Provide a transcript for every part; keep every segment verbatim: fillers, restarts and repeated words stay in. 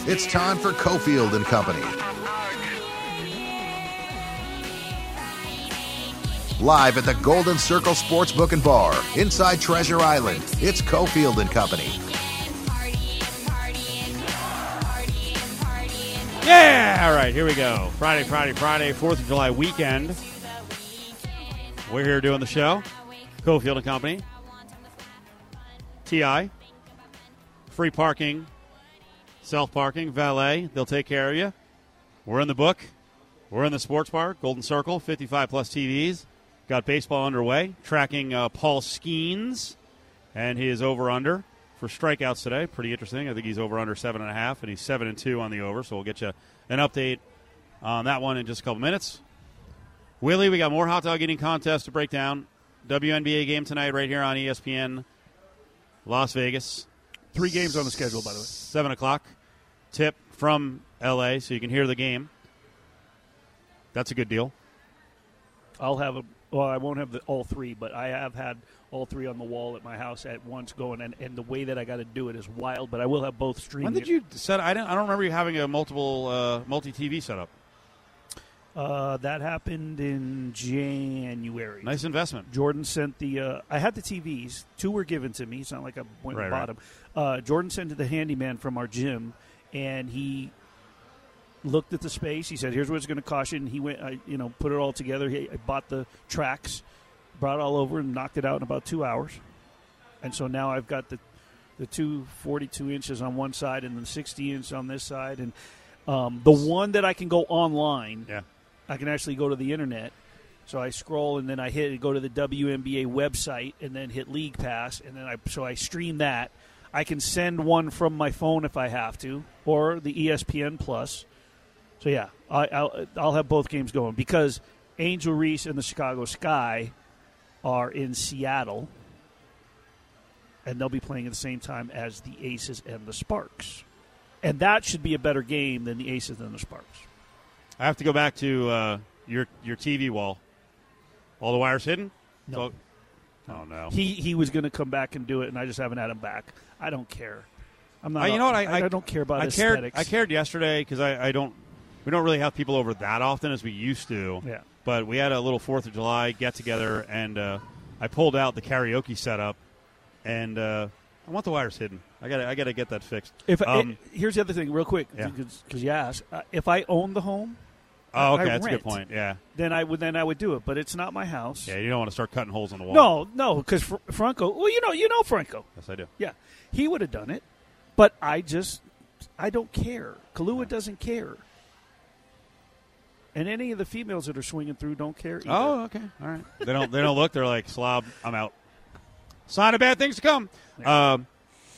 It's time for Cofield and Company. Live at the Golden Circle Sportsbook and Bar inside Treasure Island, it's Cofield and Company. Yeah! All right, here we go. Friday, Friday, Friday, fourth of July weekend. We're here doing the show. Cofield and Company. T I. Free parking. Self-parking. Valet. They'll take care of you. We're in the book. We're in the sports bar. Golden Circle. fifty-five plus T Vs. Got baseball underway. Tracking uh, Paul Skeens and his over-under for strikeouts today. Pretty interesting. I think he's over-under seven and a half, and he's seven and two on the over. So we'll get you an update on that one in just a couple minutes. Willie, we got more hot dog eating contests to break down. W N B A game tonight right here on E S P N Las Vegas. Three games on the schedule, by the way. seven o'clock. Tip from L A so you can hear the game. That's a good deal. I'll have a well, I won't have the, all three, but I have had all three on the wall at my house at once going, and, and the way that I got to do it is wild, but I will have both streaming. When did you set? I don't. I don't remember you having a multiple uh, multi-T V setup. Uh, that happened in January. Nice investment. Jordan sent the. Uh, I had the T Vs. Two were given to me. It's not like I went right, and bought right. them. Uh, Jordan sent it the handyman from our gym, and he looked at the space. He said, "Here's what it's going to cost you." And he went, I, you know, put it all together. He I bought the tracks, brought it all over, and knocked it out in about two hours. And so now I've got the the two forty-two inches on one side and the sixty inch on this side, and um, the one that I can go online. Yeah. I can actually go to the internet. So I scroll and then I hit go to the W N B A website and then hit League Pass, and then I so I stream that. I can send one from my phone if I have to, or the E S P N Plus. So yeah, I, I'll I'll have both games going because Angel Reese and the Chicago Sky are in Seattle, and they'll be playing at the same time as the Aces and the Sparks, and that should be a better game than the Aces and the Sparks. I have to go back to uh, your your T V wall. All the wires hidden? No. So, oh, no. He he was going to come back and do it, and I just haven't had him back. I don't care. I'm not. Uh, you know what? I, I, I don't care about I aesthetics. cared, I cared yesterday because I, I don't. We don't really have people over that often as we used to. Yeah. But we had a little Fourth of July get together, and uh, I pulled out the karaoke setup, and uh, I want the wires hidden. I got I got to get that fixed. If um, it, here's the other thing, real quick, Yeah. because you asked, uh, if I own the home, oh, okay, I that's a rent, good point. Yeah. then I would then I would do it. But it's not my house. Yeah, you don't want to start cutting holes in the wall. No, no, because Fr- Franco. Well, you know, you know Franco. Yes, I do. Yeah, he would have done it, but I just I don't care. Kahlua doesn't care. And any of the females that are swinging through don't care either. Oh, okay, all right. They don't. They don't look. They're like slob. I'm out. Sign of bad things to come. Yeah. Um,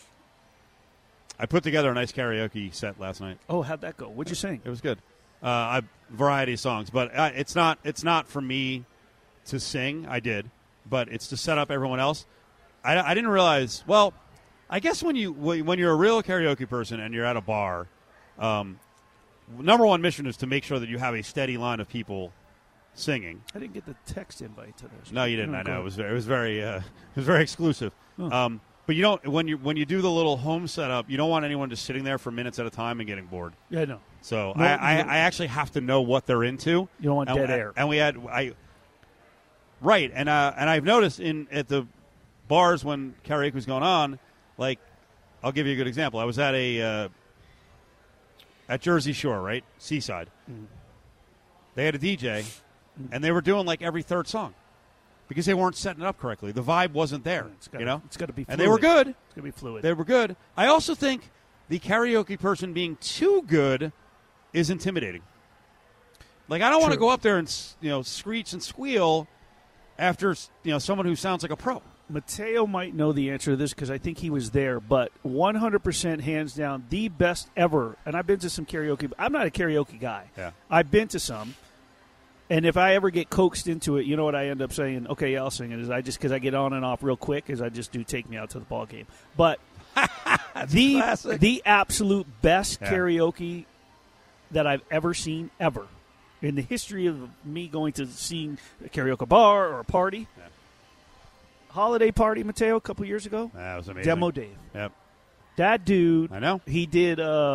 I put together a nice karaoke set last night. Oh, how'd that go? What'd you sing? It was good. Uh, I variety of songs, but uh, it's not. It's not for me to sing. I did, but it's to set up everyone else. I, I didn't realize. Well, I guess when you when you're a real karaoke person and you're at a bar. Um, Number one mission is to make sure that you have a steady line of people singing. I didn't get the text invite to this. No, you didn't. Oh, I know good. it was very, it was very uh, it was very exclusive. Oh. Um, but you don't when you when you do the little home setup, you don't want anyone just sitting there for minutes at a time and getting bored. Yeah, no. So No, I, I, no. I actually have to know what they're into. You don't want and, dead air. And we had I right, and uh, and I've noticed in at the bars when karaoke was going on, like I'll give you a good example. I was at a uh, at Jersey Shore, right? Seaside. Mm. They had a D J, and they were doing like every third song because they weren't setting it up correctly. The vibe wasn't there, It's gotta, you know? it's got to be fluid. And they were good. It's going to be fluid. They were good. I also think the karaoke person being too good is intimidating. Like, I don't want to True. go up there and, you know, screech and squeal after, you know, someone who sounds like a pro. Mateo might know the answer to this because I think he was there, but one hundred percent hands down the best ever. And I've been to some karaoke. I'm not a karaoke guy. Yeah. I've been to some. And if I ever get coaxed into it, you know what I end up saying? Okay, yeah, I'll sing it. Is I just because I get on and off real quick, is I just do take me out to the ball game. But the classic. the absolute best Yeah. karaoke that I've ever seen ever in the history of me going to seeing a karaoke bar or a party. Yeah. Holiday party, Mateo, a couple years ago. That was amazing. Demo Dave. Yep. That dude, I know. he did uh,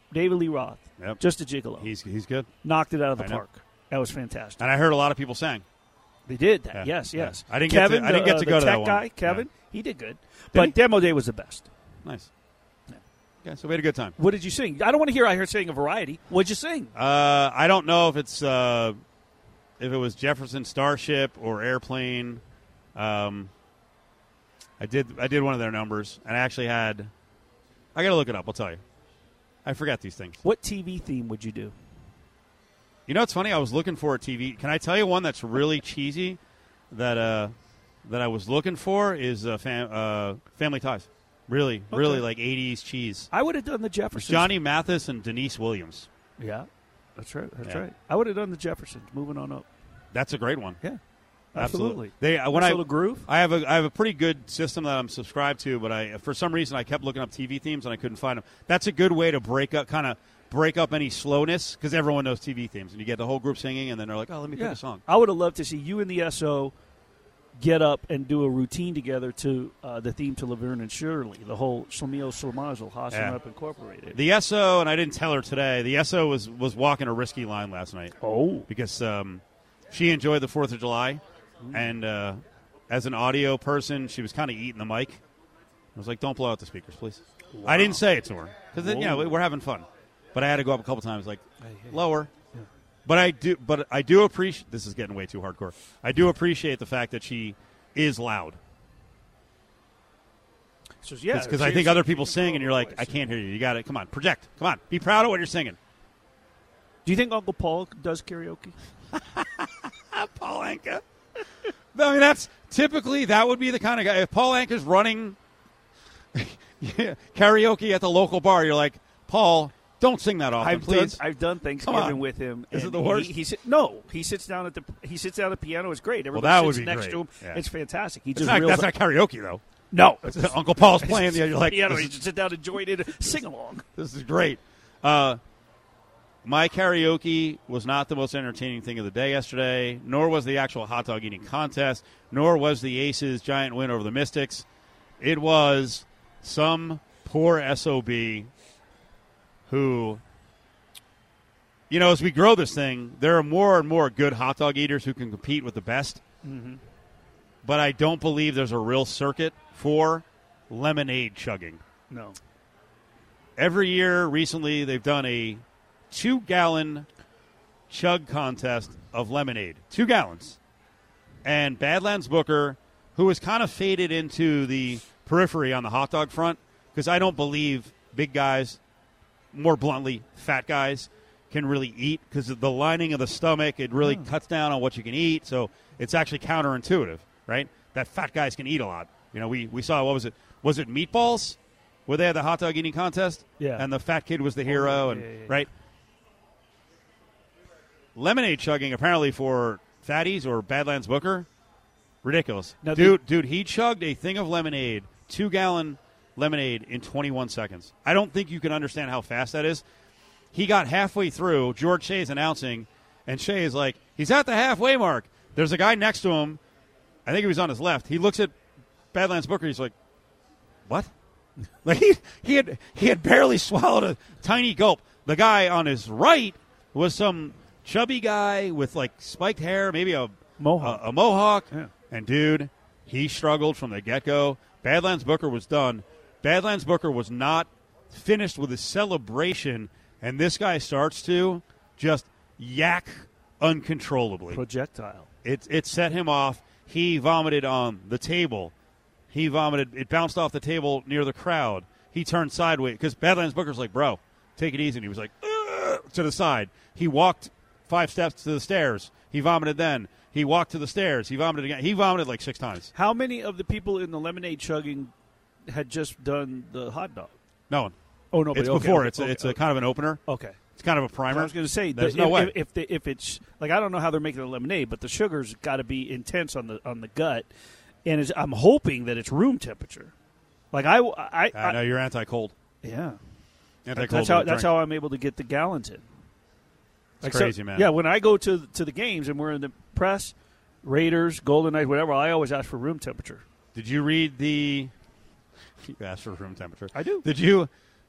David Lee Roth. Yep. Just a gigolo. He's he's good. Knocked it out of the I know. park. That was fantastic. And I heard a lot of people sang. They did that. Yeah. Yes, Yeah. yes. I didn't Kevin, get to, I didn't get the, to uh, go the to tech that one. guy, Kevin, Yeah. he did good. Did but he? Demo Day was the best. Nice. Okay, so we had a good time. What did you sing? I don't want to hear I heard sing a variety. What'd you sing? Uh, I don't know if it's uh, if it was Jefferson Starship or Airplane. Um, I did I did one of their numbers, and I actually had. I got to look it up. I'll tell you. I forget these things. What T V theme would you do? You know, it's funny. I was looking for a T V. Can I tell you one that's really cheesy? That uh, that I was looking for is uh, fam- uh, Family Ties. Really, Okay. really like eighties cheese. I would have done the Jeffersons. Johnny Mathis and Denise Williams. Yeah, that's right. That's Yeah. right. I would have done the Jeffersons. Moving on up. That's a great one. Yeah, Absolutely. absolutely. They uh, when Nice I little groove. I have a I have a pretty good system that I'm subscribed to, but I for some reason I kept looking up T V themes and I couldn't find them. That's a good way to break up, kind of break up any slowness because everyone knows T V themes, and you get the whole group singing, and then they're like, "Oh, let me pick Yeah. a song." I would have loved to see you and the S O get up and do a routine together to uh, the theme to Laverne and Shirley, the whole Shlemiel Shlemazel, Haas Yeah. and Up Incorporated. The S O, and I didn't tell her today. The S O was was walking a risky line last night oh, because um, she enjoyed the Fourth of July, and uh, as an audio person, she was kind of eating the mic. I was like, "Don't blow out the speakers, please." I didn't say it to her because you know Whoa. we're having fun, but I had to go up a couple times, like lower. But I do, but I do appreciate. This is getting way too hardcore. I do appreciate the fact that she is loud. so, yeah, Because I think other people sing, and you're like, I can't hear you. You got it. Come on, project. Come on, be proud of what you're singing. Do you think Uncle Paul does karaoke? Paul Anka. I mean, that's typically that would be the kind of guy. If Paul Anka's running yeah, karaoke at the local bar, you're like, Paul, don't sing that often, I've please. done, I've done Thanksgiving on. with him. Is it and the he- worst? He, sit, no, he sits down at the he sits down at the piano. It's great. Everybody that would sits be next great. to him. Yeah. It's fantastic. He It's just not, reels that's up- not karaoke though. no. Uncle Paul's playing. You're like, piano. this You is- just sit down, enjoy it, and sing along. This is great. Uh, my karaoke was not the most entertaining thing of the day yesterday, nor was the actual hot dog eating contest, nor was the Aces' giant win over the Mystics. It was some poor S O B who, you know, as we grow this thing, there are more and more good hot dog eaters who can compete with the best. Mm-hmm. But I don't believe there's a real circuit for lemonade chugging. No. Every year recently, they've done a two-gallon chug contest of lemonade. Two gallons. And Badlands Booker, who has kind of faded into the periphery on the hot dog front, because I don't believe big guys, more bluntly, fat guys, can really eat, because the lining of the stomach, it really Hmm. cuts down on what you can eat, so it's actually counterintuitive, right? That fat guys can eat a lot. You know, we, we saw, what was it? Was it Meatballs? Where they had the hot dog eating contest? Yeah. And the fat kid was the hero, yeah, and yeah, yeah. right? Lemonade chugging, apparently for fatties or Badlands Booker, ridiculous. Now, dude, dude, he chugged a thing of lemonade, two-gallon lemonade in twenty-one seconds. I don't think you can understand how fast that is. He got halfway through. George Shea is announcing, and Shea is like, he's at the halfway mark. There's a guy next to him. I think he was on his left. He looks at Badlands Booker. He's like, what? Like he, he had he had barely swallowed a tiny gulp. The guy on his right was some chubby guy with like spiked hair, maybe a Mohawk. a, a mohawk. Yeah. And dude, he struggled from the get go. Badlands Booker was done. Badlands Booker was not finished with his celebration, and this guy starts to just yak uncontrollably. Projectile. It it set him off. He vomited on the table. He vomited. It bounced off the table near the crowd. He turned sideways because Badlands Booker's like, bro, take it easy. And he was like, ugh, to the side. He walked five steps to the stairs. He vomited then. He walked to the stairs. He vomited again. He vomited like six times. How many of the people in the lemonade chugging had just done the hot dog? No one. Oh, no. It's okay, before. okay, it's a, okay, it's a okay. kind of an opener. Okay. It's kind of a primer. I was going to say, There's the, no if, way. If, if, the, if it's like I don't know how they're making the lemonade, but the sugar's got to be intense on the on the gut, and it's, I'm hoping that it's room temperature. Like I, I, I know you're anti-cold. yeah. Anti-cold. That's how with a that's drink. how I'm able to get the gallons in. It's Like, so- crazy, man. Yeah, when I go to to the games and we're in the press, Raiders, Golden Knights, whatever, I always ask for room temperature. Did you read the? You asked for room temperature. I do. Did you?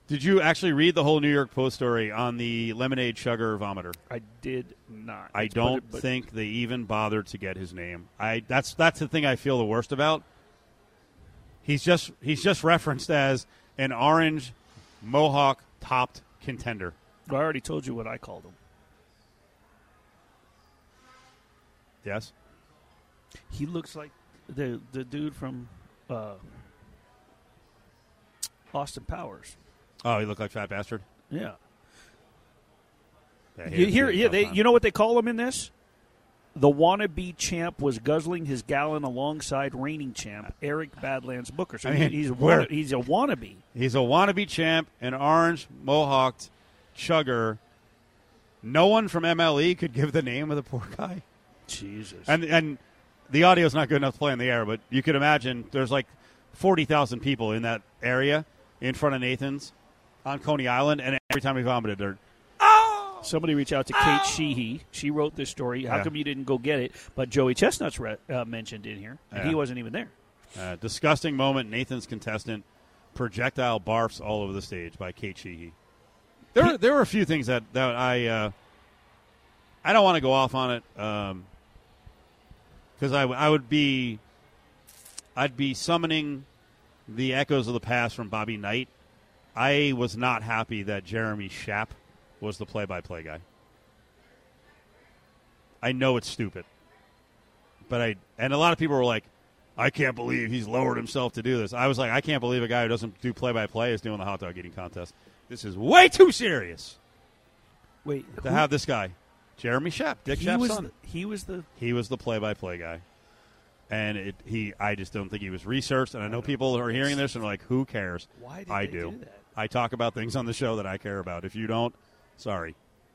Did you actually read the whole New York Post story on the lemonade sugar vomiter? I did not. I It's don't but it- but think they even bothered to get his name. I that's that's the thing I feel the worst about. He's just he's just referenced as an orange mohawk topped contender. I already told you what I called him. Yes. He looks like the the dude from uh, Austin Powers. Oh, he looked like Fat Bastard. Yeah. Yeah, he You had- hear? he had a Yeah. tough They. time. You know what they call him in this? The wannabe champ was guzzling his gallon alongside reigning champ Eric Badlands Booker. So I mean, he's a where- wanna, he's a wannabe. He's a wannabe champ, an orange mohawked chugger. No one from M L E could give the name of the poor guy. Jesus. And and the audio's not good enough to play in the air, but you could imagine there's like forty thousand people in that area in front of Nathan's on Coney Island, and every time he vomited, they're Somebody reach out to Kate Sheehy. She wrote this story. How Yeah. come you didn't go get it? But Joey Chestnut's re- uh, mentioned in here, and Yeah. he wasn't even there. uh, disgusting moment. Nathan's contestant projectile barfs all over the stage by Kate Sheehy. There were, there were a few things that that I uh, I don't want to go off on it because I, w- I would be I'd be summoning the echoes of the past from Bobby Knight. I was not happy that Jeremy Schaap was the play-by-play guy. I know it's stupid, but I and a lot of people were like, I can't believe he's lowered himself to do this. I was like, I can't believe a guy who doesn't do play-by-play is doing the hot dog eating contest. This is way too serious Wait, to who- have this guy, Jeremy Schaap, Dick he Schaap's was son. the, he was the He was the play-by-play guy, and it, he. I just don't think he was researched. And I know people are hearing this and are like, "Who cares?" Why did I they do. do that? I talk about things on the show that I care about. If you don't, sorry.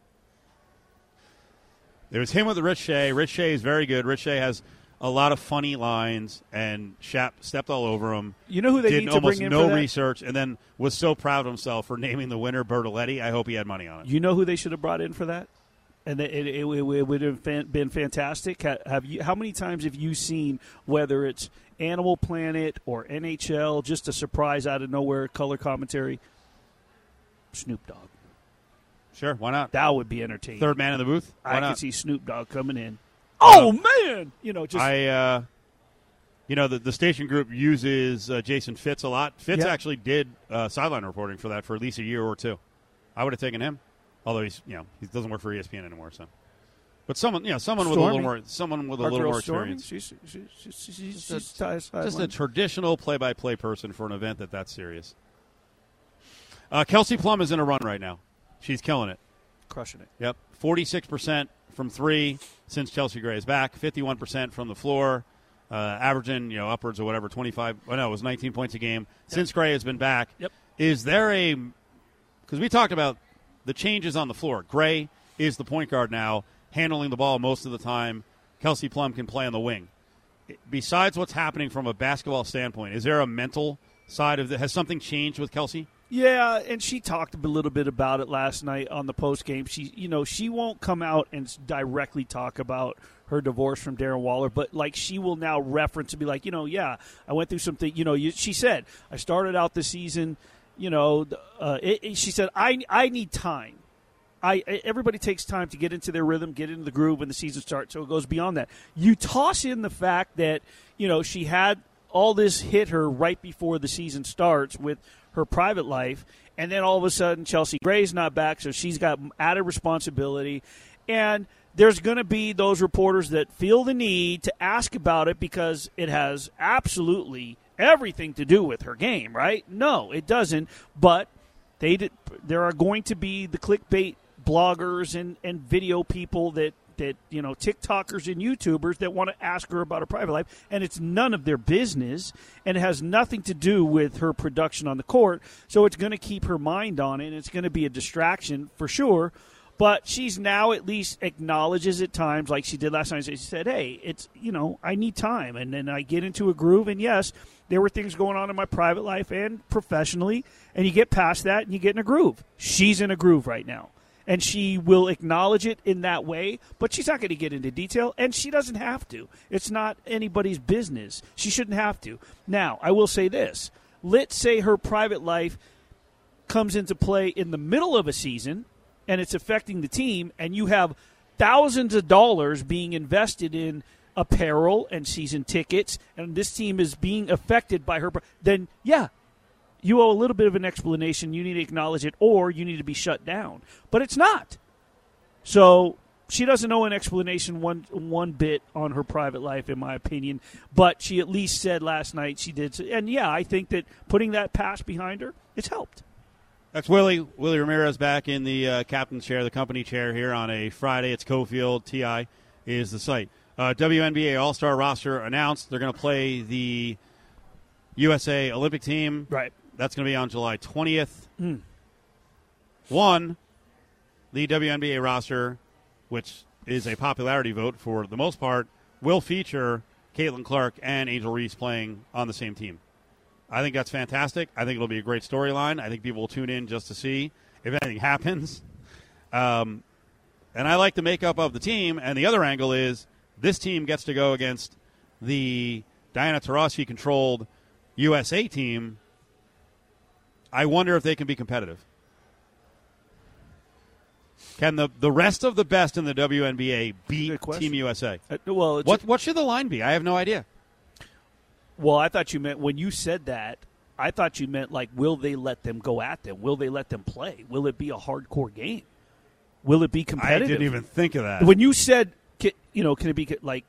It was him with Rich Shea. Rich Shea is very good. Rich Shea has a lot of funny lines, and Schaap stepped all over him. You know who they did need to almost bring in no for that? research, and then was so proud of himself for naming the winner Bertoletti. I hope he had money on it. You know who they should have brought in for that? And it, it, it, it would have been, been fantastic. Ha- Have you? How many times have you seen, whether it's Animal Planet or N H L, just a surprise out of nowhere color commentary? Snoop Dogg. Sure, why not? That would be entertaining. Third man in the booth. Why I not? could see Snoop Dogg coming in. Uh, Oh man! You know, just I, uh, you know, the, the station group uses uh, Jason Fitz a lot. Fitz Yeah. actually did uh, sideline reporting for that for at least a year or two. I would have taken him, although he's, you know, he doesn't work for E S P N anymore. So, but someone, you know, someone with a little Stormy. more, someone with a our little girl more Stormy, experience. She's, she's, she's, she's, Just a- she's ties- Just a sideline. traditional play-by-play person for an event that that's serious. Uh, Kelsey Plum is in a run right now. She's killing it. crushing it. Yep, forty-six percent from three since Chelsea Gray is back. Fifty-one percent from the floor, uh, averaging you know upwards of whatever twenty-five. Oh no, it was nineteen points a game since Gray has been back. Yep. Is there a? Because we talked about the changes on the floor. Gray is the point guard now, handling the ball most of the time. Kelsey Plum can play on the wing. Besides what's happening from a basketball standpoint, is there a mental side of the? Has something changed with Kelsey? Yeah, and she talked a little bit about it last night on the post game. She, you know, she won't come out and s- directly talk about her divorce from Darren Waller, but like she will now reference and be like, you know, yeah, I went through something. You know, you, she said I started out the season. You know, uh, it, it- she said I I need time. I, everybody takes time to get into their rhythm, get into the groove when the season starts. So it goes beyond that. You toss in the fact that you know she had all this hit her right before the season starts with her private life, and then all of a sudden Chelsea Gray's not back, so she's got added responsibility. And there's going to be those reporters that feel the need to ask about it because it has absolutely everything to do with her game, right? No, it doesn't. But they did, there are going to be the clickbait bloggers and, and video people that that you know TikTokers and YouTubers that want to ask her about her private life, and it's none of their business, and it has nothing to do with her production on the court. So it's going to keep her mind on it, and it's going to be a distraction for sure. But she's now at least acknowledges at times, like she did last night. She said, "Hey, it's you know I need time, and then I get into a groove, and yes, there were things going on in my private life and professionally, and you get past that, and you get in a groove. She's in a groove right now." And she will acknowledge it in that way, but she's not going to get into detail, and she doesn't have to. It's not anybody's business. She shouldn't have to. Now, I will say this. Let's say her private life comes into play in the middle of a season and it's affecting the team, and you have thousands of dollars being invested in apparel and season tickets, and this team is being affected by her, then, yeah, you owe a little bit of an explanation. You need to acknowledge it, or you need to be shut down. But it's not. So she doesn't owe an explanation one one bit on her private life, in my opinion. But she at least said last night she did. And, yeah, I think that putting that past behind her, it's helped. That's Willie. Willie Ramirez back in the uh, captain's chair, the company chair here on a Friday. It's Cofield. T I is the site. Uh, W N B A All-Star roster announced. They're going to play the U S A Olympic team. Right. That's going to be on July twentieth. Mm. One, the W N B A roster, which is a popularity vote for the most part, will feature Caitlin Clark and Angel Reese playing on the same team. I think that's fantastic. I think it'll be a great storyline. I think people will tune in just to see if anything happens. Um, and I like the makeup of the team. And the other angle is this team gets to go against the Diana Taurasi-controlled U S A team. I wonder if they can be competitive. Can the, the rest of the best in the W N B A beat Team U S A? Uh, well, it's what what should the line be? I have no idea. Well, I thought you meant when you said that, I thought you meant like, will they let them go at them? Will they let them play? Will it be a hardcore game? Will it be competitive? I didn't even think of that. When you said, you know, can it be like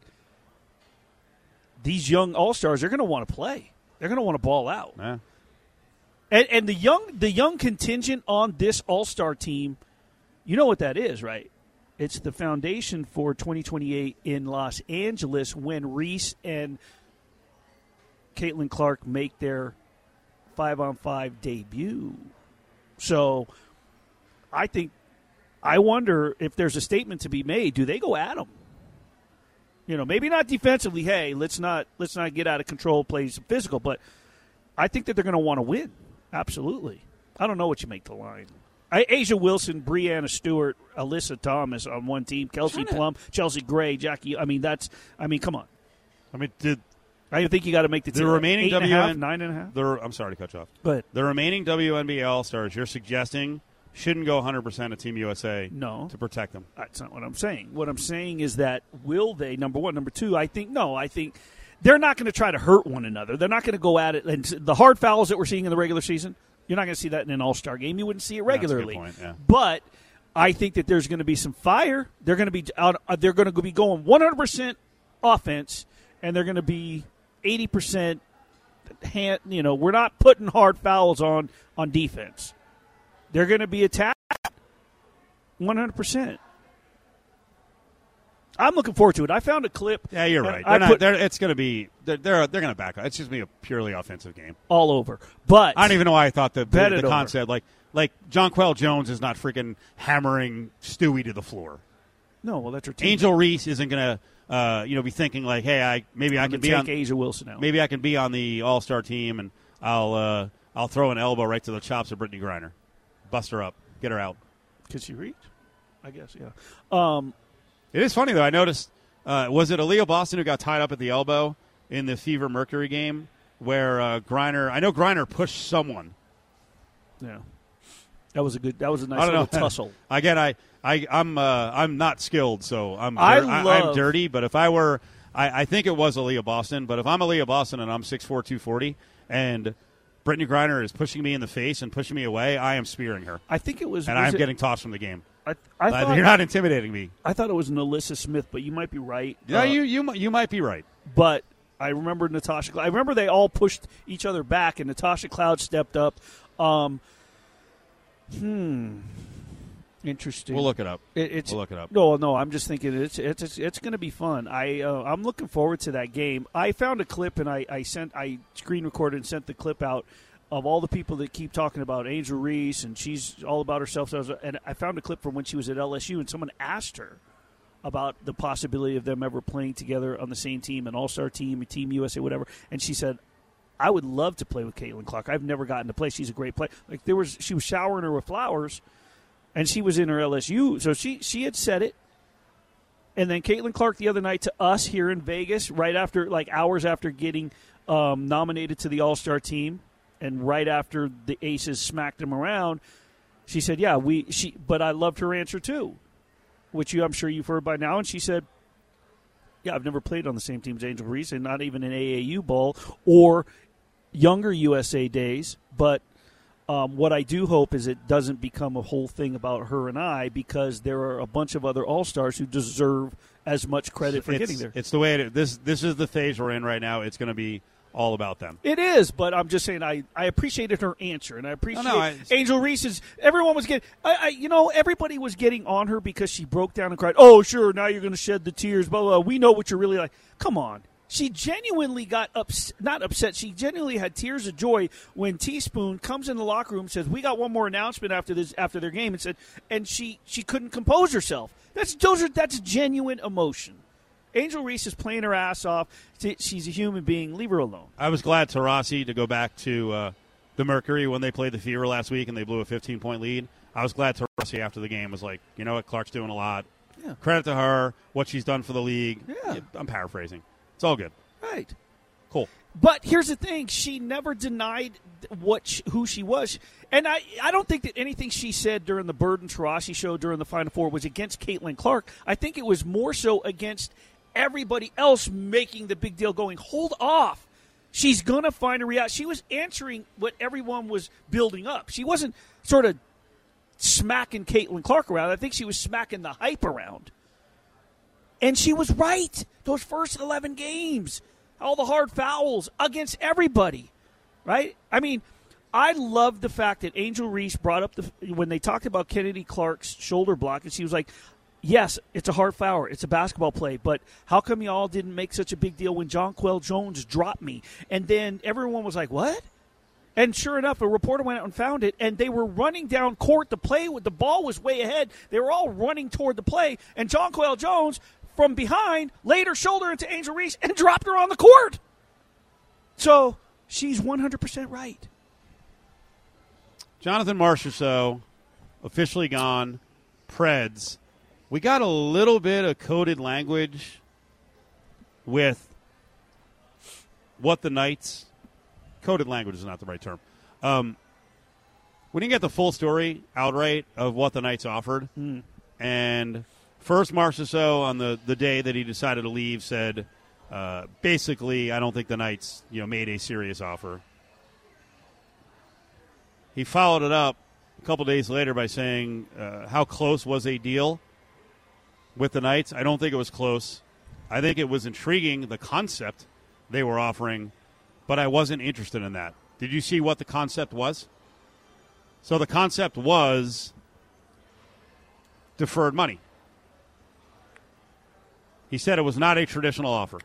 these young all-stars, they're going to want to play. They're going to want to ball out. Yeah. And, and the young the young contingent on this all-star team, you know what that is, right? It's the foundation for twenty twenty-eight in Los Angeles when Reese and Caitlin Clark make their five-on-five debut. So I think, I wonder if there's a statement to be made. Do they go at them? You know, maybe not defensively. Hey, let's not let's not get out of control, play some physical. But I think that they're going to want to win. Absolutely. I don't know what you make the line. I, Asia Wilson, Breanna Stewart, Alyssa Thomas on one team, Kelsey Plum, Chelsea Gray, Jackie. I mean, that's. I mean, come on. I mean, did I think you got to make the, the team remaining eight W and a N half, nine and a half. The, I'm sorry to cut you off. But the remaining W N B A All Stars you're suggesting shouldn't go one hundred percent of Team U S A. No, to protect them. That's not what I'm saying. What I'm saying is that will they? Number one, number two. I think no. I think they're not going to try to hurt one another. They're not going to go at it. And the hard fouls that we're seeing in the regular season, you're not going to see that in an All-Star game. You wouldn't see it regularly. That's a good point, yeah. But I think that there's going to be some fire. They're going to be out, they're going to be going one hundred percent offense, and they're going to be eighty percent hand. You know, we're not putting hard fouls on on defense. They're going to be attacked one hundred percent. I'm looking forward to it. I found a clip. Yeah, you're right. I They're put, not, they're, it's going to be they're they're, they're going to back up. It's just going to be a purely offensive game all over. But I don't even know why I thought the the, the over. concept like like Jonquel Jones is not freaking hammering Stewie to the floor. No, well that's her team. Angel Reese isn't going to uh, you know be thinking like, hey, I maybe I'm I can be take on Asia Wilson out. Maybe I can be on the All Star team and I'll uh, I'll throw an elbow right to the chops of Brittany Griner, bust her up, get her out. Could she reach? I guess yeah. Um, it is funny though. I noticed. Uh, was it Aaliyah Boston who got tied up at the elbow in the Fever Mercury game where uh, Griner – I know Griner pushed someone. Yeah. That was a good – that was a nice I don't little know. tussle. Again, I, I, I'm uh, I'm not skilled, so I'm, I dir- love, I, I'm dirty. But if I were – I think it was Aaliyah Boston. But if I'm Aaliyah Boston and I'm six four, two forty and Brittany Griner is pushing me in the face and pushing me away, I am spearing her. I think it was – And was I'm it, getting tossed from the game. I, I uh, thought, you're not intimidating me. I thought it was an Alyssa Smith, but you might be right. Yeah, uh, you you mi- you might be right. But I remember Natasha. I remember they all pushed each other back, and Natasha Cloud stepped up. Um, hmm. Interesting. We'll look it up. It, it's, we'll look it up. No, no. I'm just thinking it's it's it's, it's going to be fun. I uh, I'm looking forward to that game. I found a clip and I, I sent I screen recorded and sent the clip out of all the people that keep talking about Angel Reese and she's all about herself. So I was, and I found a clip from when she was at L S U and someone asked her about the possibility of them ever playing together on the same team, an all-star team, a Team U S A, whatever. And she said, I would love to play with Caitlin Clark. I've never gotten to play. She's a great player. Like there was, she was showering her with flowers, and she was in her L S U. So she, she had said it. And then Caitlin Clark the other night to us here in Vegas, right after, like hours after getting um, nominated to the all-star team, and right after the Aces smacked him around, she said, "Yeah, we." She, but I loved her answer too, which you, I'm sure you've heard by now. And she said, "Yeah, I've never played on the same team as Angel Reese, and not even in A A U ball or younger U S A days. But um, what I do hope is it doesn't become a whole thing about her and I, because there are a bunch of other All-Stars who deserve as much credit for it's, getting there. It's the way it, this this is the phase we're in right now. It's going to be all about them. It is, but I'm just saying I, I appreciated her answer, and I appreciate no, no, I, Angel Reese's. Everyone was getting, I, I, you know, everybody was getting on her because she broke down and cried, "Oh, sure, now you're going to shed the tears, blah, blah, blah. We know what you're really like." Come on. She genuinely got ups- not upset. She genuinely had tears of joy when Teaspoon comes in the locker room and says, "We got one more announcement after this after their game," and said, and she, she couldn't compose herself. That's those are that's genuine emotion. Angel Reese is playing her ass off. She's a human being. Leave her alone. I was glad Taurasi to go back to uh, the Mercury when they played the Fever last week and they blew a fifteen-point lead. I was glad Taurasi after the game was like, you know what, Clark's doing a lot. Yeah. Credit to her, what she's done for the league. Yeah. I'm paraphrasing. It's all good. Right. Cool. But here's the thing. She never denied what she, who she was. And I, I don't think that anything she said during the Bird and Taurasi show during the Final Four was against Caitlin Clark. I think it was more so against everybody else making the big deal, going, hold off. She's going to find a reaction. She was answering what everyone was building up. She wasn't sort of smacking Caitlin Clark around. I think she was smacking the hype around. And she was right. Those first eleven games, all the hard fouls against everybody, right? I mean, I love the fact that Angel Reese brought up the when they talked about Kennedy Clark's shoulder block, and she was like, yes, it's a hard foul. It's a basketball play, but how come y'all didn't make such a big deal when Jonquel Jones dropped me? And then everyone was like, what? And sure enough, a reporter went out and found it, and they were running down court to play. With the ball was way ahead. They were all running toward the play, and Jonquel Jones, from behind, laid her shoulder into Angel Reese and dropped her on the court. So she's one hundred percent right. Jonathan Marchessault, officially gone. Preds. We got a little bit of coded language with what the Knights – coded language is not the right term. Um, we didn't get the full story outright of what the Knights offered. Mm. And first, Marchessault, on the, the day that he decided to leave, said, uh, basically, I don't think the Knights you know, made a serious offer. He followed it up a couple days later by saying, uh, how close was a deal with the Knights? I don't think it was close. I think it was intriguing, the concept they were offering, but I wasn't interested in that. Did you see what the concept was? So the concept was deferred money. He said it was not a traditional offer.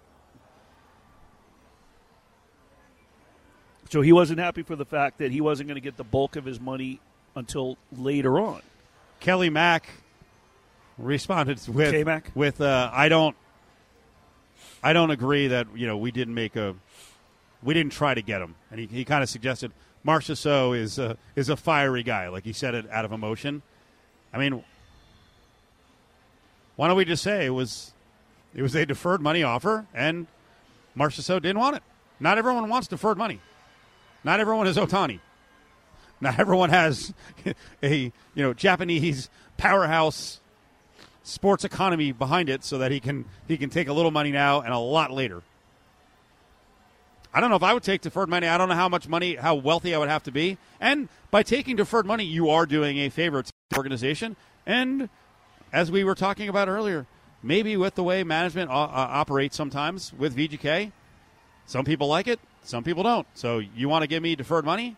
So he wasn't happy for the fact that he wasn't going to get the bulk of his money until later on. Kelly Mack responded with K-Mac? with uh, I don't I don't agree that you know we didn't make a we didn't try to get him, and he, he kind of suggested Marchessault is a, is a fiery guy, like he said it out of emotion. I mean, why don't we just say it was it was a deferred money offer, and Marchessault didn't want it. Not everyone wants deferred money. Not everyone is Ohtani. Not everyone has a you know Japanese powerhouse sports economy behind it so that he can he can take a little money now and a lot later. I don't know if I would take deferred money. I don't know how much money, how wealthy I would have to be. And by taking deferred money, you are doing a favor to the organization. And as we were talking about earlier, maybe with the way management uh, operates sometimes with V G K, some people like it, some people don't. So you want to give me deferred money?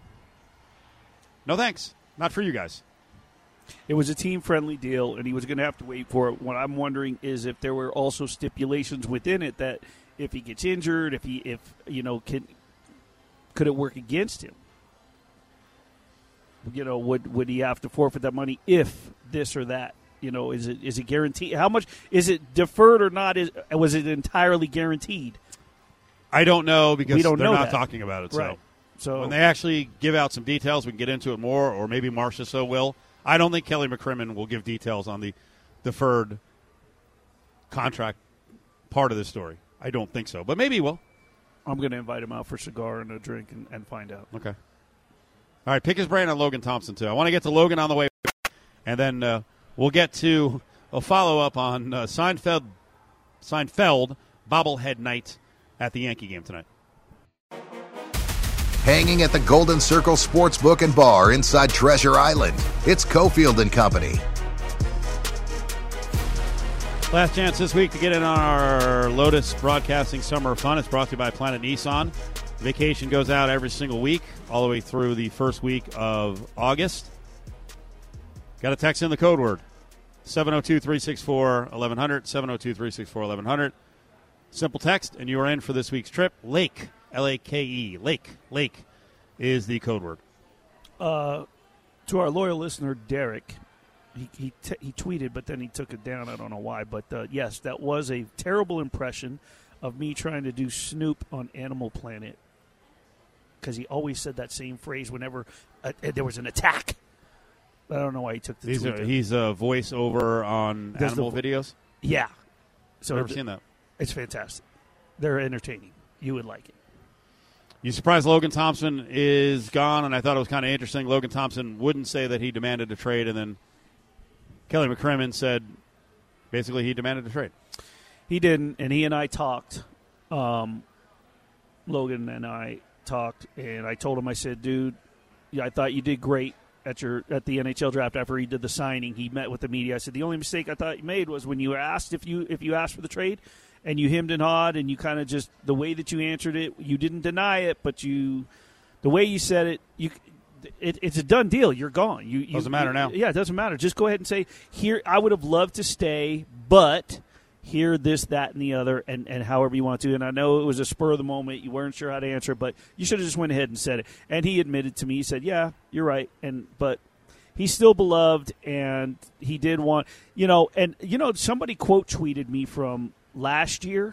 No thanks. Not for you guys. It was a team-friendly deal, and he was going to have to wait for it. What I'm wondering is if there were also stipulations within it that if he gets injured, if he, if you know, can, could it work against him? You know, would would he have to forfeit that money if this or that? You know, is it is it guaranteed? How much is it deferred or not? Is was it entirely guaranteed? I don't know because we don't they're know not that. talking about it. Right. So. so when they actually give out some details, we can get into it more, or maybe Marchessault will. I don't think Kelly McCrimmon will give details on the deferred contract part of the story. I don't think so, but maybe he will. I'm going to invite him out for a cigar and a drink and, and find out. Okay. All right, pick his brain on Logan Thompson, too. I want to get to Logan on the way, and then uh, we'll get to a follow-up on uh, Seinfeld, Seinfeld bobblehead night at the Yankee game tonight. Hanging at the Golden Circle Sportsbook and Bar inside Treasure Island, it's Cofield and Company. Last chance this week to get in on our Lotus Broadcasting Summer Fun. It's brought to you by Planet Nissan. Vacation goes out every single week, all the way through the first week of August. Got to text in the code word, seven oh two, three six four, eleven hundred, seven oh two, three six four, eleven hundred. Simple text, and you are in for this week's trip. Lake, L A K E, Lake, Lake is the code word. Uh, to our loyal listener, Derek, he he, t- he tweeted, but then he took it down. I don't know why. But, uh, yes, that was a terrible impression of me trying to do Snoop on Animal Planet, because he always said that same phrase whenever uh, there was an attack. I don't know why he took the He's tweet. a, he's a voiceover on There's animal the, videos? Yeah. So I've never seen that. It's fantastic. They're entertaining. You would like it. You surprised Logan Thompson is gone, and I thought it was kind of interesting. Logan Thompson wouldn't say that he demanded a trade, and then Kelly McCrimmon said basically he demanded a trade. He didn't, and he and I talked. Um, Logan and I talked, and I told him, I said, dude, yeah, I thought you did great at your at the N H L draft after he did the signing. He met with the media. I said, the only mistake I thought you made was when you were asked if you if you asked for the trade, and you hemmed and hawed, and you kind of just, the way that you answered it, you didn't deny it, but you, the way you said it, you, it, it's a done deal. You're gone. You, you doesn't matter you, now. Yeah, it doesn't matter. Just go ahead and say, here, I would have loved to stay, but here, this, that, and the other, and, and however you want to. And I know it was a spur of the moment. You weren't sure how to answer it, but you should have just went ahead and said it. And he admitted to me, he said, yeah, you're right. And but he's still beloved, and he did want, you know, and, you know, somebody quote tweeted me from last year,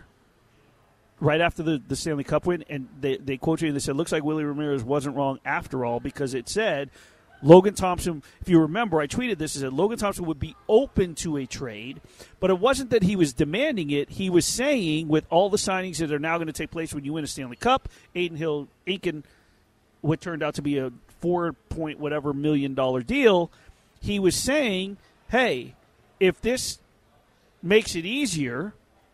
right after the, the Stanley Cup win, and they, they quoted me and they said, looks like Willie Ramirez wasn't wrong after all, because it said Logan Thompson, if you remember, I tweeted this, it said Logan Thompson would be open to a trade, but it wasn't that he was demanding it. He was saying, with all the signings that are now going to take place when you win a Stanley Cup, Aiden Hill inking what turned out to be a four point whatever million dollar deal, he was saying, hey, if this makes it easier,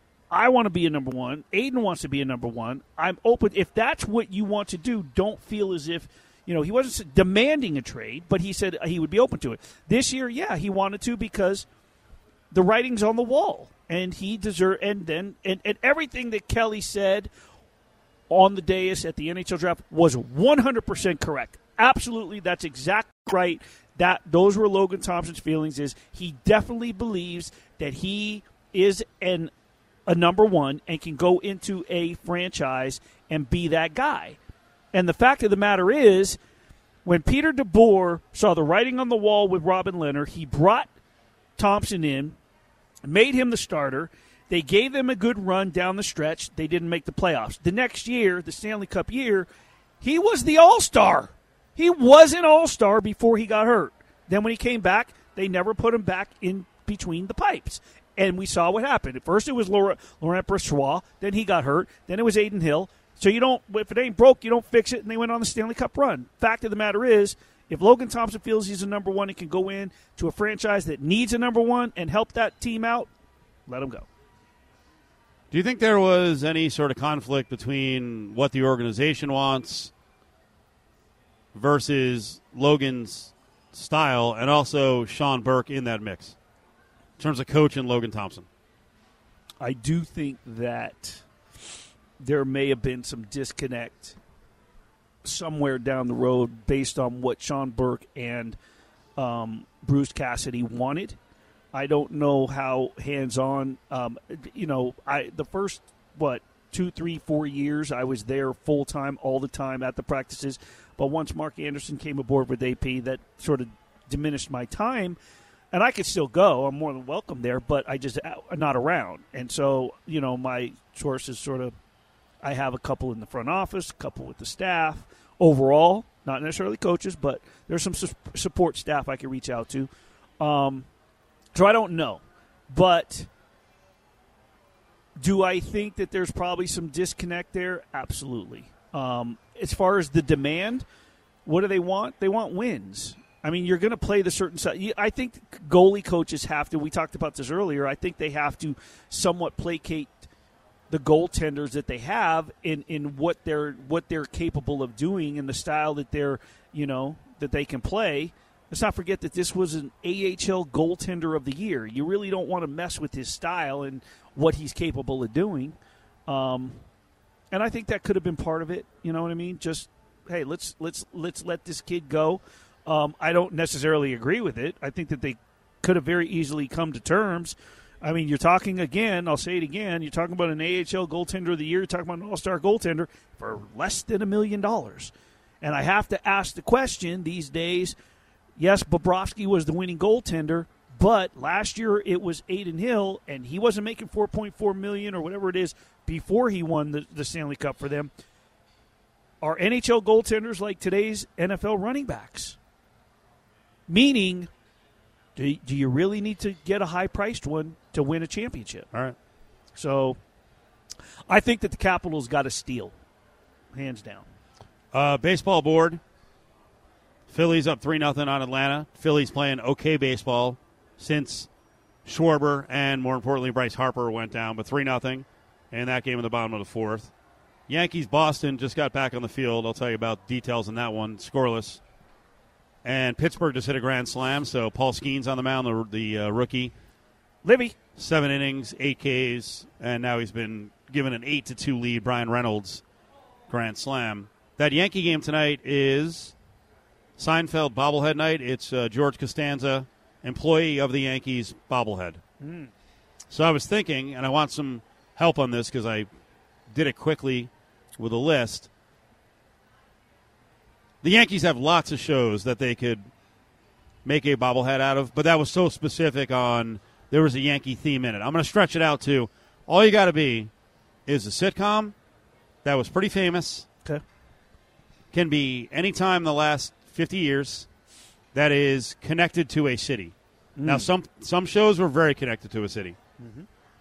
I want to be a number one. Aiden wants to be a number one. I'm open. If that's what you want to do, don't feel as if, you know, he wasn't demanding a trade, but he said he would be open to it. This year, yeah, he wanted to because the writing's on the wall, and he deserved. And then, and, and everything that Kelly said on the dais at the N H L draft was one hundred percent correct. Absolutely, that's exactly right. That those were Logan Thompson's feelings. Is he definitely believes that he is an a number one and can go into a franchise and be that guy. And the fact of the matter is, when Peter DeBoer saw the writing on the wall with Robin Lehner, he brought Thompson in, made him the starter. They gave them a good run down the stretch. They didn't make the playoffs. The next year, the Stanley Cup year, he was the all-star. He was an all-star before he got hurt. Then when he came back, they never put him back in between the pipes. And we saw what happened. At first it was Laurent Brossoit. Then he got hurt. Then it was Aiden Hill. So you don't, if it ain't broke, you don't fix it. And they went on the Stanley Cup run. Fact of the matter is, if Logan Thompson feels he's a number one and can go in to a franchise that needs a number one and help that team out, let him go. Do you think there was any sort of conflict between what the organization wants versus Logan's style and also Sean Burke in that mix in terms of coach and Logan Thompson? I do think that there may have been some disconnect somewhere down the road based on what Sean Burke and um, Bruce Cassidy wanted. I don't know how hands-on, um, you know, I the first, what, two, three, four years, I was there full-time, all the time at the practices. But once Mark Anderson came aboard with A P, that sort of diminished my time. And I could still go. I'm more than welcome there, but I just I'm not around. And so, you know, my sources sort of, I have a couple in the front office, a couple with the staff. Overall, not necessarily coaches, but there's some su- support staff I can reach out to. Um, so I don't know. But Do I think that there's probably some disconnect there? Absolutely. Um, as far as the demand, what do they want? They want wins. I mean, you're going to play the certain side. I think goalie coaches have to, we talked about this earlier, I think they have to somewhat placate the goaltenders that they have in, in what they're what they're capable of doing and the style that they're, you know, that they can play. Let's not forget that this was an A H L goaltender of the year. You really don't want to mess with his style and what he's capable of doing. Um, and I think that could have been part of it. You know what I mean? Just, hey, let's let's let's let this kid go. Um, I don't necessarily agree with it. I think that they could have very easily come to terms. I mean, you're talking again, I'll say it again, you're talking about an A H L goaltender of the year, you're talking about an all-star goaltender for less than a million dollars. And I have to ask the question these days, yes, Bobrovsky was the winning goaltender, but last year it was Adin Hill, and he wasn't making four point four million dollars or whatever it is before he won the, the Stanley Cup for them. Are N H L goaltenders like today's N F L running backs? Meaning, do, do you really need to get a high-priced one to win a championship? All right. So I think that the Capitals got to steal, hands down. Uh, baseball board. Phillies up three nothing on Atlanta. Phillies playing okay baseball since Schwarber and, more importantly, Bryce Harper went down, but three nothing in that game in the bottom of the fourth. Yankees-Boston just got back on the field. I'll tell you about details in that one. Scoreless. And Pittsburgh just hit a grand slam, so Paul Skeens on the mound, the, the uh, rookie. Livy. Seven innings, eight Ks, and now he's been given an eight to two lead. Brian Reynolds, grand slam. That Yankee game tonight is Seinfeld bobblehead night. It's uh, George Costanza, employee of the Yankees, bobblehead. Mm. So I was thinking, and I want some help on this because I did it quickly with a list. The Yankees have lots of shows that they could make a bobblehead out of, but that was so specific on there was a Yankee theme in it. I'm going to stretch it out to all you got to be is a sitcom that was pretty famous. Okay. Can be any time in the last fifty years that is connected to a city. Mm. Now, some some shows were very connected to a city. Mm-hmm.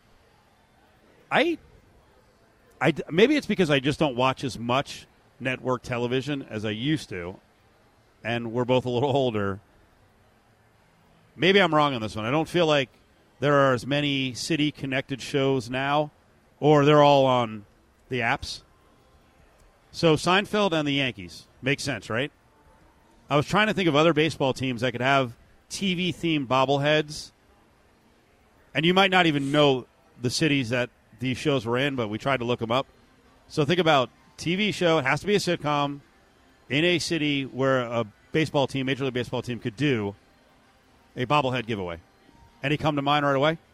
I, I, maybe it's because I just don't watch as much network television as I used to, and we're both a little older. Maybe I'm wrong on this one. I don't feel like there are as many city-connected shows now, or they're all on the apps. So Seinfeld and the Yankees makes sense, right? I was trying to think of other baseball teams that could have T V-themed bobbleheads, and you might not even know the cities that these shows were in, but we tried to look them up. So think about T V show. It has to be a sitcom in a city where a baseball team, Major League Baseball team, could do a bobblehead giveaway. Any come to mind right away?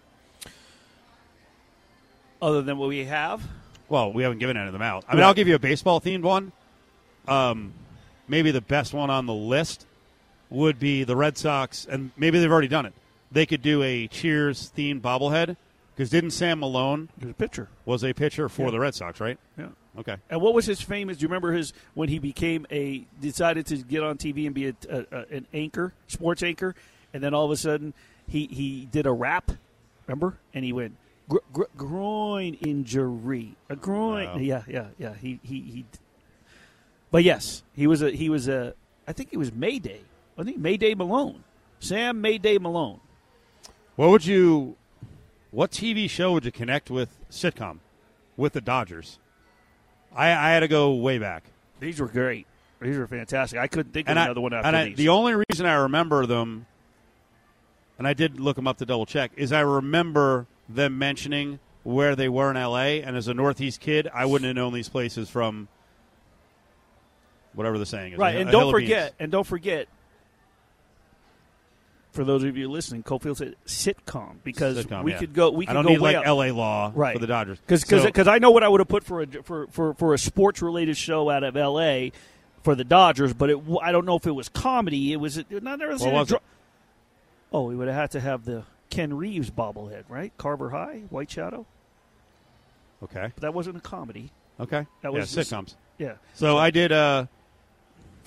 Other than what we have? Well, we haven't given any of them out. I mean, I'll give you a baseball-themed one. Um, maybe the best one on the list would be the Red Sox, and maybe they've already done it. They could do a Cheers-themed bobblehead, because didn't Sam Malone was a pitcher. Was a pitcher for yeah. the Red Sox, right? Yeah. Okay. And what was his famous? Do you remember his when he became a decided to get on T V and be a, a, a, an anchor, sports anchor, and then all of a sudden he, he did a rap, remember? And he went gr- gr- groin injury, a groin. Wow. Yeah, yeah, yeah. He, he he. But yes, he was a he was a. I think it was Mayday. I think Mayday Malone, Sam Mayday Malone. What would you? What T V show would you connect with sitcom with the Dodgers? I, I had to go way back. These were great. These were fantastic. I couldn't think of and another I, one after and I, these. The only reason I remember them, and I did look them up to double check, is I remember them mentioning where they were in L A, and as a Northeast kid, I wouldn't have known these places from whatever the saying is. Right, a, and a don't hill of forget, beans. and don't forget, for those of you listening, Cofield said sitcom because Sitcom, we yeah. could go. We could I don't go need way like up. L A Law right. for the Dodgers because so, I know what I would have put for a for, for, for a sports related show out of L A for the Dodgers, but it, I don't know if it was comedy. It was not there was, what was dra- it? Oh, we would have had to have the Ken Reeves bobblehead, right? Carver High, White Shadow. Okay, but that wasn't a comedy. okay, That yeah, was just, sitcoms. Yeah. So I did uh,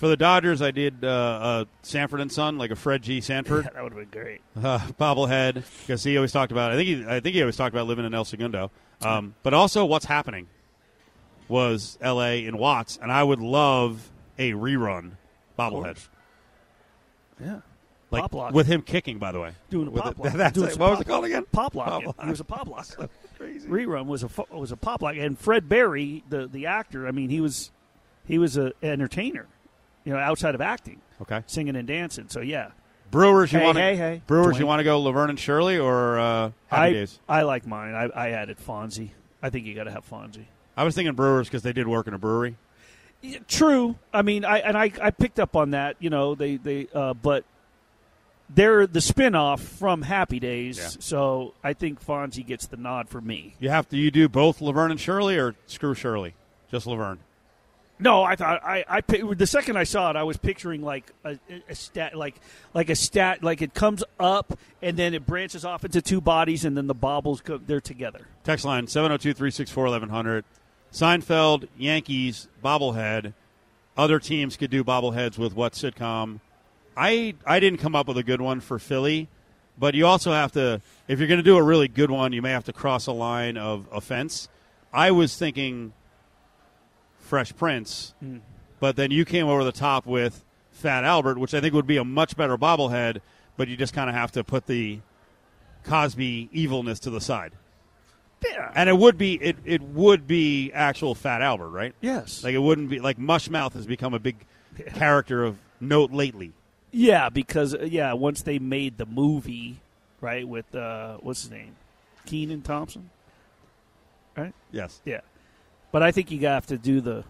For the Dodgers, I did uh, uh, Sanford and Son, like a Fred G. Sanford. Yeah, that would have been great. Uh, bobblehead, because he always talked about. I think he, I think he always talked about living in El Segundo. Um, but also, What's Happening was L A in Watts, and I would love a rerun bobblehead, Yeah. like Pop lock. with him kicking. By the way, Doing a With pop it- lock. that's Doing it. some What was pop it called again? Pop lock. Pop It, lock. it was a pop lock. Crazy. Rerun was a fo- was a pop lock, and Fred Berry, the the actor. I mean, he was he was an entertainer, you know, outside of acting, Okay. singing and dancing. So yeah, Brewers, you Hey, want hey, hey. Brewers, Dwayne. you want to go Laverne and Shirley or uh, Happy I Days? I like mine. I, I added Fonzie. I think you got to have Fonzie. I was thinking Brewers because they did work in a brewery. Yeah, true. I mean, I and I, I picked up on that. You know, they they uh, but they're the spinoff from Happy Days. Yeah. So I think Fonzie gets the nod for me. You have to. You do both Laverne and Shirley or screw Shirley, just Laverne. No, I thought I, I pic- the second I saw it, I was picturing like a, a stat, like like a stat, like it comes up and then it branches off into two bodies, and then the bobbles go, they're together. Text line seven oh two, three six four, eleven hundred. Seinfeld, Yankees, bobblehead. Other teams could do bobbleheads with what sitcom? I I didn't come up with a good one for Philly, but you also have to, if you're going to do a really good one, you may have to cross a line of offense. I was thinking Fresh Prince, Mm. but then you came over the top with Fat Albert, which I think would be a much better bobblehead, but you just kind of have to put the Cosby evilness to the side. Yeah. And it would be it, it would be actual Fat Albert, right? Yes. Like it wouldn't be like Mushmouth has become a big character of note lately. Yeah, because uh, yeah, once they made the movie, right, with uh, what's his name, Kenan Thompson, right? Yes. Yeah, but I think you have to do the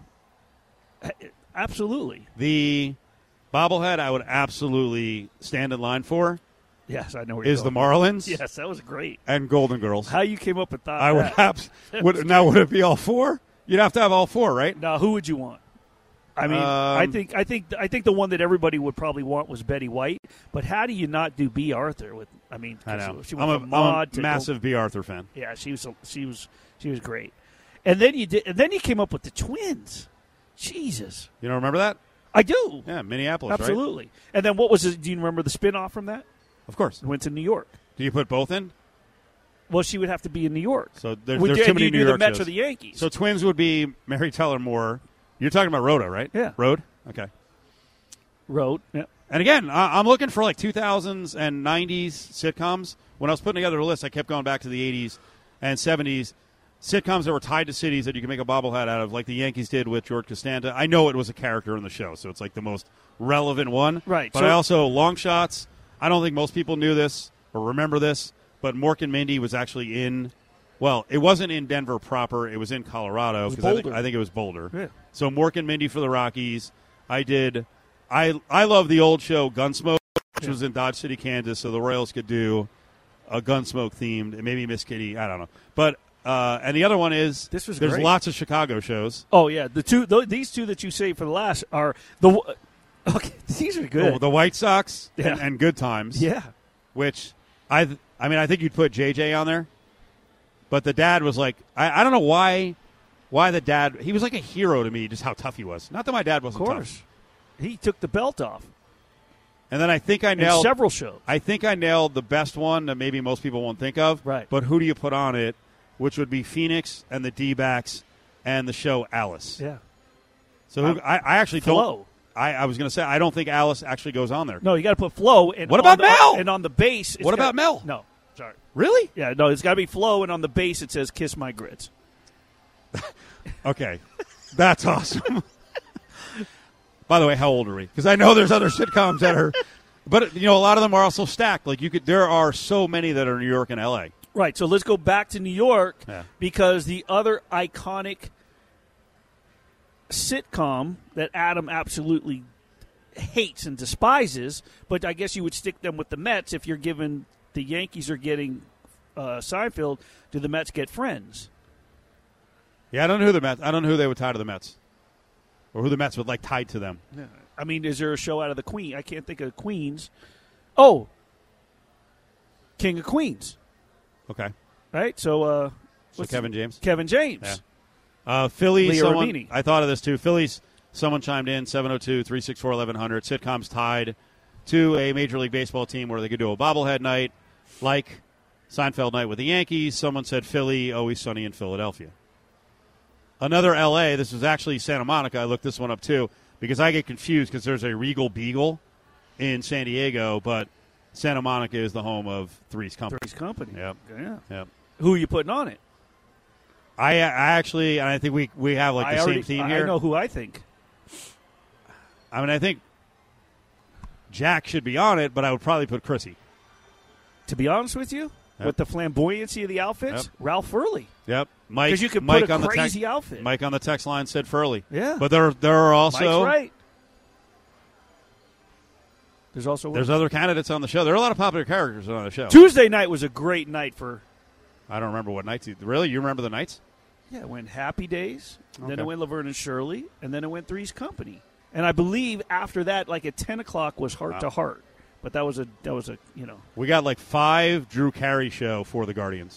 absolutely. The bobblehead I would absolutely stand in line for Yes, I know where is you're the going. Marlins Yes, that was great. and Golden Girls. How you came up with that? I would abs- would now would it be all four? You'd have to have all four, right? Now, who would you want? I mean, Um, I think I think I think the one that everybody would probably want was Betty White. But how do you not do B. Arthur with? I mean, 'cause I know. she I'm went a, from I'm Maude a to massive B. Arthur fan. yeah, she was she was she was great. And then you did, and then you came up with the twins. Jesus, You don't remember that? I do Yeah, Minneapolis, right? absolutely. And then what was it? Do you remember the spinoff from that? Of course. It went to New York. Do you put both in? Well, she would have to be in New York. So there, Would there's you, too and many you New do York the Mets shows. or the Yankees. So twins would be Mary Tyler Moore. You're talking about Rhoda, right? Yeah. Road? Okay. Road. Yeah. And again, I- I'm looking for like two thousands and nineties sitcoms. When I was putting together a list, I kept going back to the eighties and seventies. Sitcoms that were tied to cities that you can make a bobblehead out of, like the Yankees did with George Costanza. I know it was a character in the show, so it's like the most relevant one. Right. But So- I also, long shots, I don't think most people knew this or remember this, but Mork and Mindy was actually in, well, it wasn't in Denver proper. It was in Colorado. It was 'cause I, think, Boulder. I think it was Boulder. Yeah. So Mork and Mindy for the Rockies. I did, I, I love the old show Gunsmoke, which Yeah. was in Dodge City, Kansas, so the Royals could do a Gunsmoke themed, maybe Miss Kitty, I don't know. But uh, and the other one is This was there's great. lots of Chicago shows. Oh yeah, the two th- these two that you saved for the last are the. w- Okay, these are good. The, the White Sox Yeah. and, and Good Times. yeah. Which I I mean I think you'd put J J on there, but the dad was like I, I don't know why why the dad he was like a hero to me, just how tough he was. Not that my dad Of wasn't course, tough. he took the belt off And then I think I in nailed several shows. I think I nailed the best one that maybe most people won't think of. Right. But who do you put on it? Which would be Phoenix and the D-backs and the show Alice. Yeah. So who, I, I actually Flo. don't. I, I was going to say I don't think Alice actually goes on there. No, you got to put Flo. And What on about the, Mel? And on the base, it's What got- about Mel? No, sorry. Really? Yeah, no, it's got to be Flo, and on the base it says "Kiss My Grits." Okay, that's awesome. By the way, how old are we? Because I know there's other sitcoms that are, but you know a lot of them are also stacked. Like you could, there are so many that are New York and L A. Right. So let's go back to New York Yeah. because the other iconic sitcom that Adam absolutely hates and despises, but I guess you would stick them with the Mets if you're given the Yankees are getting uh, Seinfeld. Do the Mets get Friends? Yeah, I don't know who the Mets. I don't know who they would tie to the Mets, or who the Mets would like tied to them. Yeah. I mean, is there a show out of the Queen? I can't think of Queens. Oh, King of Queens. Okay, Right. So, uh, so what's Kevin James. Kevin James. Yeah. Uh, Philly. Leah Someone, Remini. I thought of this too. Philly's Someone chimed in, seven oh two, three six four, eleven hundred. Sitcom's tied to a Major League Baseball team where they could do a bobblehead night like Seinfeld night with the Yankees. Someone said Philly, Always Sunny in Philadelphia. Another L A, this was actually Santa Monica. I looked this one up too because I get confused because there's a Regal Beagle in San Diego, but Santa Monica is the home of Three's Company. Three's Company. Yep. Yeah. Yep. Who are you putting on it? I, I actually, and I think we, we have like the I same already, team I here. I know who I think. I mean, I think Jack should be on it, but I would probably put Chrissy. To be honest with you, Yep. with the flamboyancy of the outfits, Yep. Ralph Furley. Yep. Mike, Because you could Mike put a on the crazy text, outfit. Mike on the text line said Furley. Yeah. But there, there are also Mike's right. There's also there's other candidates on the show. There are a lot of popular characters on the show. Tuesday night was a great night for. I don't remember what nights. You, really, you remember the nights? Yeah, it went Happy Days, Okay. then it went Laverne and Shirley, and then it went Three's Company. And I believe after that, like at ten o'clock, was Heart Wow. to Heart. But that was a that was a you know. We got like five Drew Carey show for the Guardians.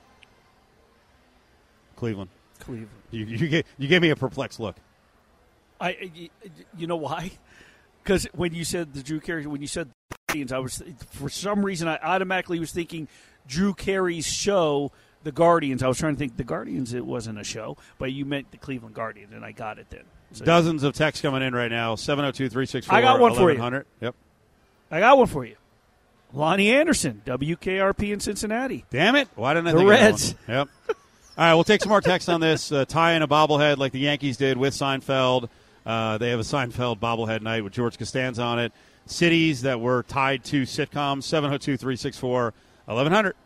Cleveland. Cleveland. You you gave, you gave me a perplexed look. I, you, you know why? Because when you said the Drew Carey, when you said the Guardians, I was for some reason I automatically was thinking Drew Carey's show, the Guardians. I was trying to think the Guardians. It wasn't a show, but you meant the Cleveland Guardians, and I got it then. So, Dozens of texts coming in right now. seven oh two, three six four, I got one for you. eleven hundred. Yep. I got one for you. Lonnie Anderson, W K R P in Cincinnati. Damn it! Why didn't I The think Reds. of that one? Yep. All right, we'll take some more text on this. Uh, tie in a bobblehead like the Yankees did with Seinfeld. Uh, they have a Seinfeld bobblehead night with George Costanza on it. Cities that were tied to sitcoms, seven oh two, three six four, eleven hundred.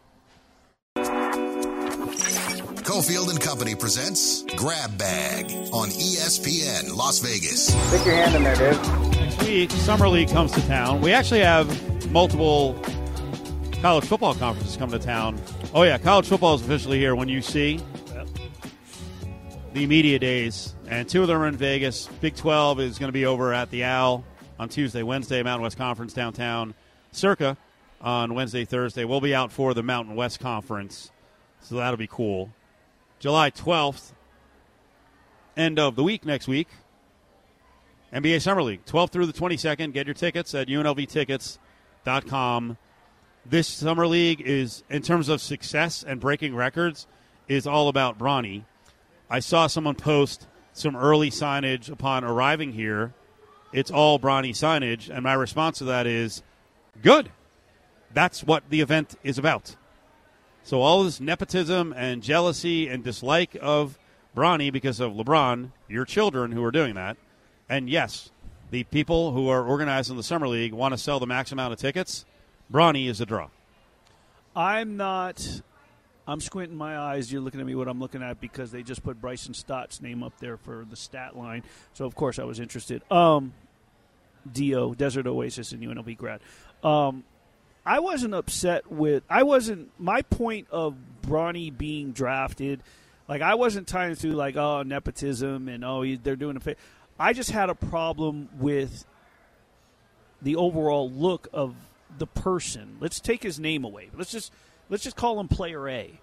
Cofield and Company presents Grab Bag on E S P N Las Vegas. Stick your hand in there, dude. Next week, Summer League comes to town. We actually have multiple college football conferences come to town. Oh, yeah, college football is officially here. When you see Yep. the media days, and two of them are in Vegas. Big twelve is going to be over at the Owl on Tuesday, Wednesday, Mountain West Conference downtown. Circa on Wednesday, Thursday. We'll be out for the Mountain West Conference, so that'll be cool. July twelfth, end of the week next week, N B A Summer League, twelfth through the twenty-second. Get your tickets at U N L V tickets dot com. This Summer League is, in terms of success and breaking records, is all about Bronny. I saw someone post some early signage upon arriving here. It's all Bronny signage, and my response to that is, good. That's what the event is about. So all this nepotism and jealousy and dislike of Bronny because of LeBron, your children who are doing that, and yes, the people who are organizing the Summer League want to sell the max amount of tickets, Bronny is a draw. I'm not. I'm squinting my eyes. You're looking at me what I'm looking at because they just put Bryson Stott's name up there for the stat line. So, of course, I was interested. Um, D O, Desert Oasis, and U N L V grad. Um, I wasn't upset with – I wasn't – my point of Bronny being drafted, like I wasn't tying it to like, oh, nepotism and, oh, they're doing a fa- – I just had a problem with the overall look of the person. Let's take his name away. Let's just let's just call him Player A.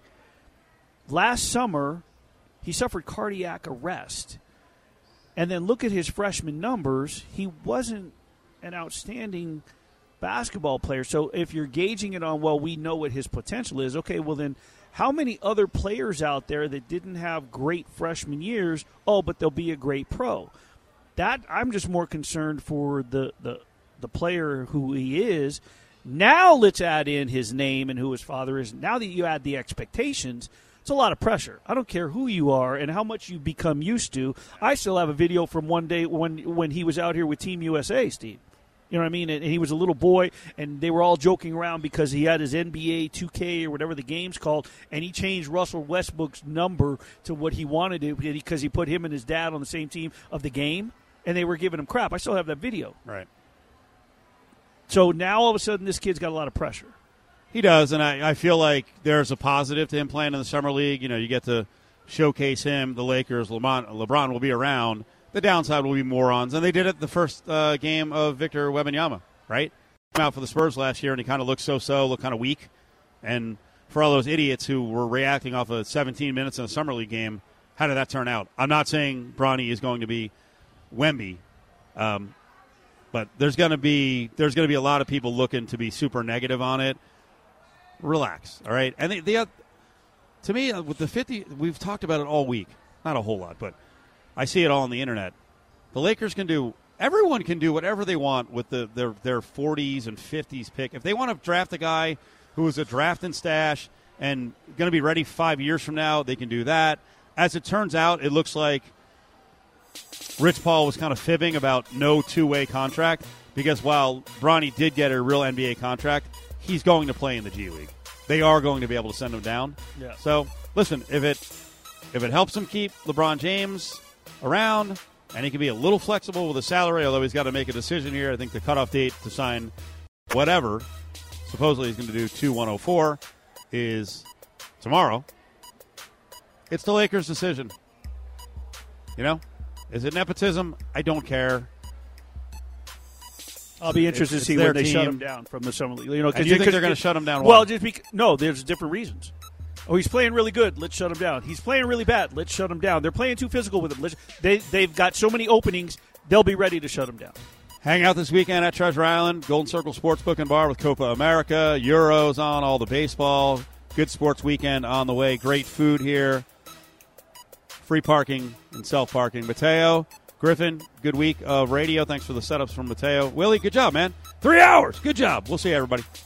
Last summer, he suffered cardiac arrest. And then look at his freshman numbers. He wasn't an outstanding – basketball player. So if you're gauging it on, well, we know what his potential is, okay, well then how many other players out there that didn't have great freshman years, oh, but they'll be a great pro? That I'm just more concerned for the, the, the player who he is. Now let's add in his name and who his father is. Now that you add the expectations, it's a lot of pressure. I don't care who you are and how much you become used to. I still have a video from one day when, when he was out here with Team U S A, Steve. You know what I mean? And he was a little boy, and they were all joking around because he had his N B A two K or whatever the game's called, and he changed Russell Westbrook's number to what he wanted to because he put him and his dad on the same team of the game, and they were giving him crap. I still have that video. Right. So now all of a sudden this kid's got a lot of pressure. He does, and I, I feel like there's a positive to him playing in the Summer League. You know, you get to showcase him, the Lakers, LeBron, LeBron will be around. The downside will be morons, and they did it the first uh, game of Victor Wembanyama, right? Came out for the Spurs last year, and he kind of looked so-so, looked kind of weak. And for all those idiots who were reacting off of seventeen minutes in a Summer League game, how did that turn out? I'm not saying Bronny is going to be Wemby. Um, but there's going to be there's going to be a lot of people looking to be super negative on it. Relax, all right? And the, the to me, uh, with the fifty, we've talked about it all week. Not a whole lot, but I see it all on the internet. The Lakers can do – everyone can do whatever they want with the, their, their forties and fifties pick. If they want to draft a guy who is a draft and stash and going to be ready five years from now, they can do that. As it turns out, it looks like Rich Paul was kind of fibbing about no two-way contract because while Bronny did get a real N B A contract, he's going to play in the G League. They are going to be able to send him down. Yeah. So, listen, if it if it helps him keep LeBron James around and he can be a little flexible with the salary, although he's got to make a decision here. I think the cutoff date to sign whatever, supposedly he's going to do two one oh four, is tomorrow. It's the Lakers' decision. You know? Is it nepotism? I don't care. I'll be interested It's- to see it's when their they shut team. him down from the summer league. You know, And do you think they're going to shut him down? Well, Why? just because, no, there's different reasons. Oh, he's playing really good. Let's shut him down. He's playing really bad. Let's shut him down. They're playing too physical with him. Let's, they they've got so many openings. They'll be ready to shut him down. Hang out this weekend at Treasure Island, Golden Circle Sportsbook and Bar with Copa America. Euros on, all the baseball. Good sports weekend on the way. Great food here. Free parking and self-parking. Mateo, Griffin, good week of radio. Thanks for the setups from Mateo. Willie, good job, man. Three hours. Good job. We'll see you, everybody.